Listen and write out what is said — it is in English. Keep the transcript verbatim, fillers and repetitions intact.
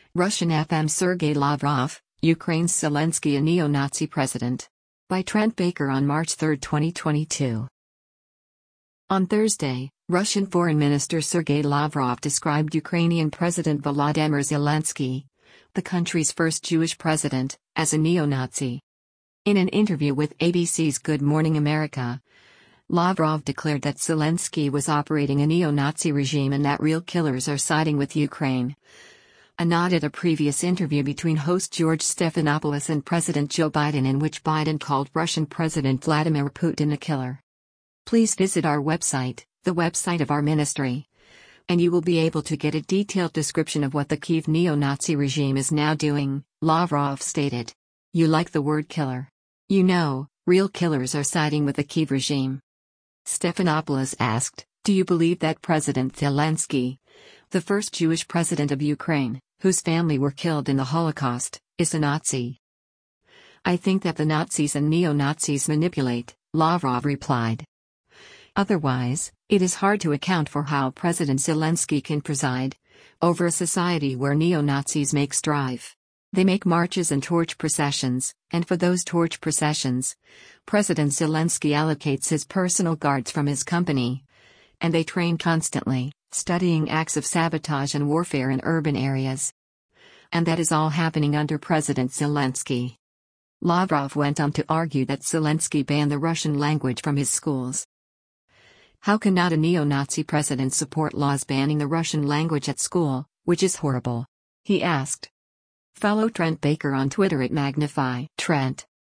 Russian F M Sergei Lavrov, Ukraine's Zelensky a neo-Nazi president. By Trent Baker on March third, twenty twenty-two. On Thursday, Russian Foreign Minister Sergei Lavrov described Ukrainian President Volodymyr Zelensky, the country's first Jewish president, as a neo-Nazi. In an interview with A B C's Good Morning America, Lavrov declared that Zelensky was operating a neo-Nazi regime and that real killers are siding with Ukraine. A nod at a previous interview between host George Stephanopoulos and President Joe Biden, in which Biden called Russian President Vladimir Putin a killer. Please visit our website, the website of our ministry, and you will be able to get a detailed description of what the Kyiv neo-Nazi regime is now doing, Lavrov stated. You like the word killer? You know, real killers are siding with the Kyiv regime. Stephanopoulos asked, do you believe that President Zelensky, the first Jewish president of Ukraine, whose family were killed in the Holocaust, is a Nazi? I think that the Nazis and neo-Nazis manipulate, Lavrov replied. Otherwise, it is hard to account for how President Zelensky can preside over a society where neo-Nazis make strife. They make marches and torch processions, and for those torch processions, President Zelensky allocates his personal guards from his company, and they train constantly, studying acts of sabotage and warfare in urban areas. And that is all happening under President Zelensky. Lavrov went on to argue that Zelensky banned the Russian language from his schools. How can not a neo-Nazi president support laws banning the Russian language at school, which is horrible? He asked. Follow Trent Baker on Twitter at Magnify Trent.